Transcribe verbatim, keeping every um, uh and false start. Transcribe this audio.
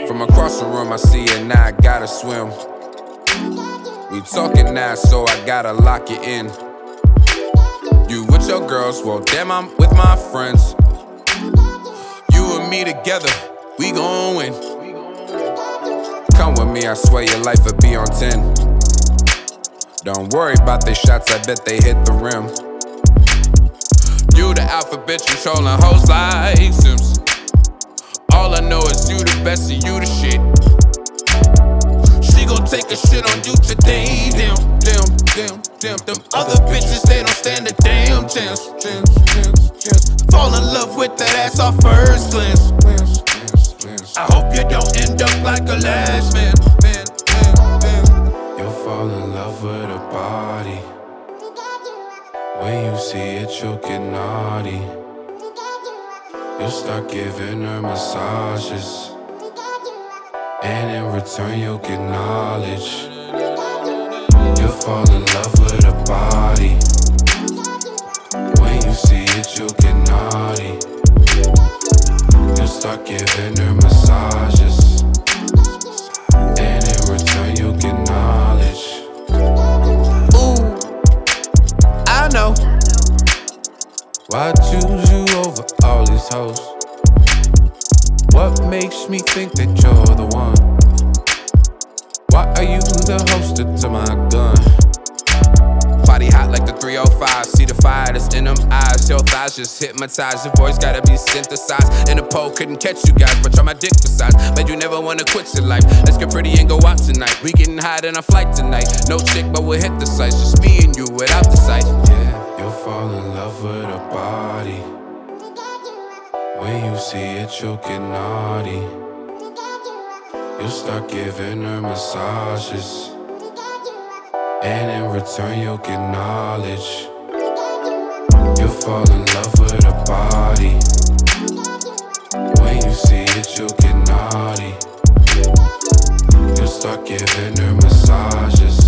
From across the room, I see it now, I gotta swim. We talking now, so I gotta lock it in. You with your girls, well damn, I'm with my friends. You and me together, we gon' win. Come with me, I swear your life will be on ten. Don't worry about the shots, I bet they hit the rim. You the alpha bitch, controlling hoes like Sims. All I know is you the best and you the shit. She gon' take a shit on you today. Damn, damn, damn, damn. Them other bitches, they don't stand a damn chance. chance, chance, chance. Fall in love with that ass off first glance. glance, glance, glance. I hope you don't end up like a last man. man, man, man. You'll fall in love with a body. When you see it, you'll get naughty. You'll start giving her massages, and in return you'll get knowledge. You'll fall in love with a body. When you see it, you'll get naughty. You'll start giving her massages, and in return you'll get knowledge. Ooh, I know. Why choose you over all these hoes? What makes me think that you're the one? Why are you the holster to my gun? Body hot like the three oh five. See the fire that's in them eyes. Your thighs just hypnotized. Your voice gotta be synthesized. Interpol couldn't catch you guys, but you're my dick besides. Made you never wanna quit your life. Let's get pretty and go out tonight. We getting high in a flight tonight. No chick, but we'll hit the sights. Just me and you without the sight. Yeah, you'll fall in love with a body. When you see it, you'll get naughty. You'll start giving her massages, and in return you'll get knowledge. You'll fall in love with a body. When you see it, you'll get naughty. You'll start giving her massages,